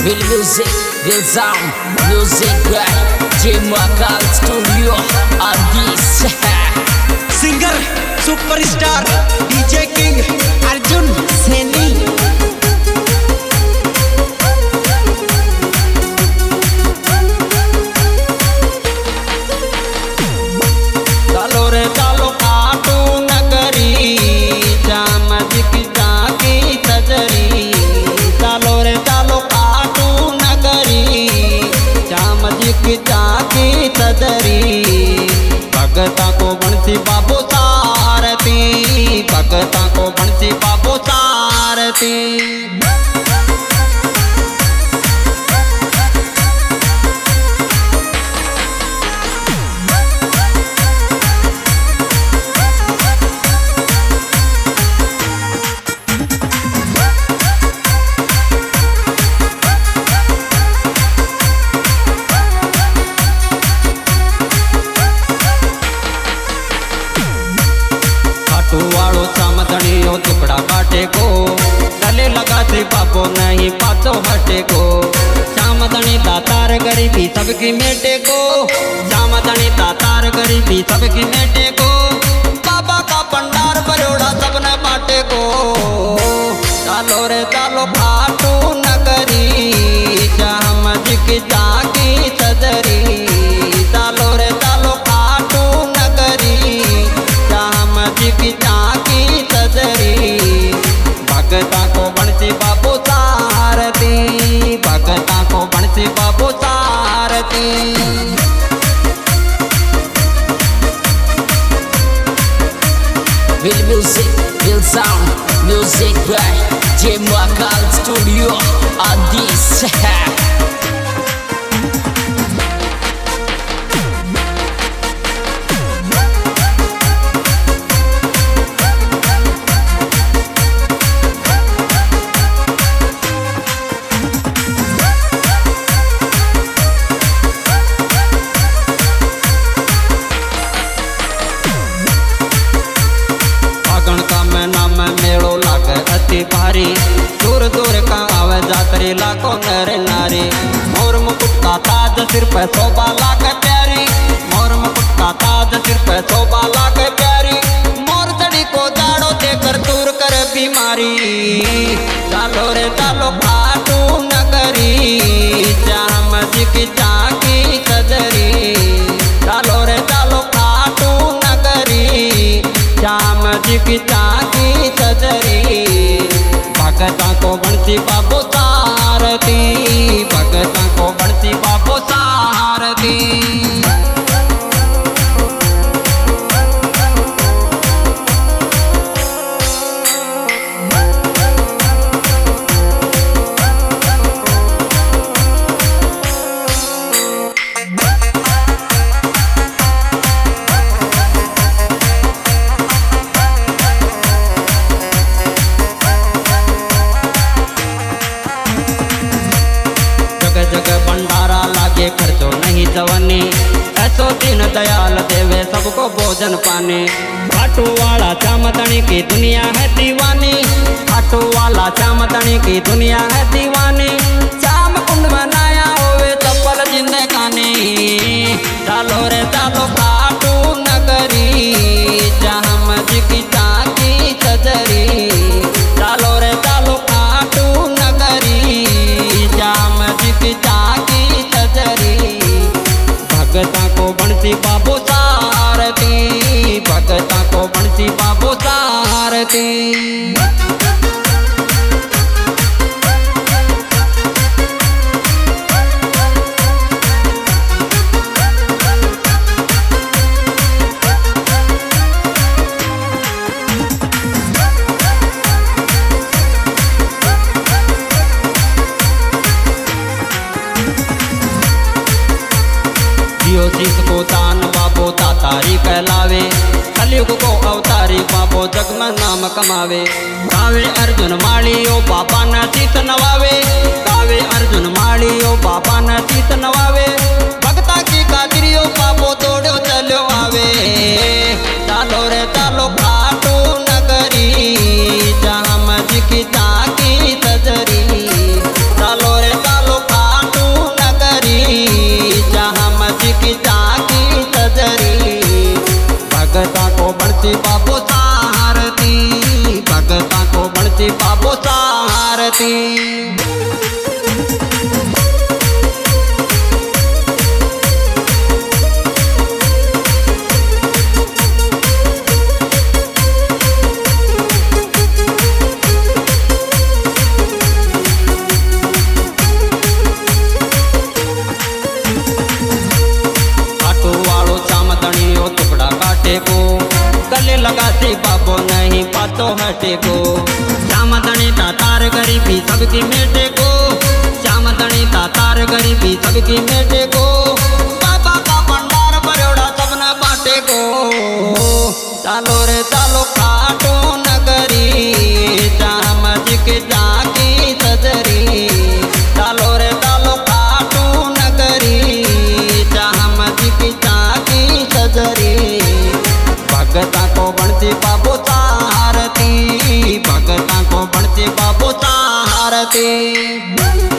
Real music, real sound, music by Jimakal Studio on this. Singer superstar DJ king Arjun Saini. चलो रे चलो काटू नगरी जाम की जाकी तजरी। चलो रे चलो काटू नगरी जाम की जाकी तजरी। भगता को बंसी बाबू सारती, भगता को बंसी बाबू सारती। वालो सामदनियों टुकड़ा काटे को गले लगा से बाबो नहीं पातो हटे को। सामदनी दातार गरीबी सबकी मेटे को, सामदनी दातार गरीबी सबकी मेटे को। बाबा का भंडार बरोड़ा सबने बाटे को। चालो रे चालो खाटू नगरी जाम की जाकी सदरी। चालो रे चालो खाटू नगरी जाम की जाकी सदरी। भगता को बंसी बाबू सारती, भगता को बंसी बाबू सारती। Real music, real sound, music by Jimakal Studio on this. मेड़ो लागे अति भारी, दूर दूर का आवे जातरी लाखों नर नारी। मोर मुकुट का ताज सिर पे शोभा लागे प्यारी, मोर मुकुट का ताज सिर पे शोभा लागे प्यारी। मोर चढ़ी को जाड़ो देकर दूर कर बीमारी। चालो रे चालो खाटू नगरी जाम की जाकी सदरी। चालो रे चालो खाटू नगरी जाम की जाकी सदरी। भगता को बंसी बाबू सारती, भगता को बंसी बाबू सारती। जग भंडारा लागे खर्चो नहीं जवानी। ऐसो दिन दयाल देवे सबको भोजन पाने। खाटू वाला चामदनी की दुनिया है दीवानी, खाटू वाला चामदनी की दुनिया है दीवानी। चाम कुंड बनाया होवे चप्पल जिंदे खाने। चालो रे चालो खाटू नगरी जाम की जाकी सदरी। चालो रे चालो खाटू नगरी जाम की जाकी सदरी। भगता को बंसी बाबू सारती, भगता को बंसी बाबू सारती। शीश को दान बाबो दातारी कहलावे। कलयुग को अवतारी बाबो जग में नाम कमावे। गावे अर्जुन मालियो बाबा न शीश नवावे, गावे अर्जुन मालियो बाबा न शीश नवावे। भगता की काजरियो बाबो दौड़ो चलो आवे। चालो रे चालो खाटू नगरी जाम की जाकी सजरी। चालो रे चालो बनती बाबो सारती। गले लगाते बाबो नहीं पातो हटे को, श्यामधनी तातार गरीबी सबकी मेटे को, श्यामधनी तातार गरीबी सबकी मेटे को, बाबा का भंडार बरोड़ा सबने बाटे को। चालो रे चालो काटो नगरी, श्याम जी के जाकी सजरी, चालो रे चालो काटो नगरी, श्याम जी की जाकी सजरी। भगता को बनती बाबो सारती, भगता को बनती बाबो सारती।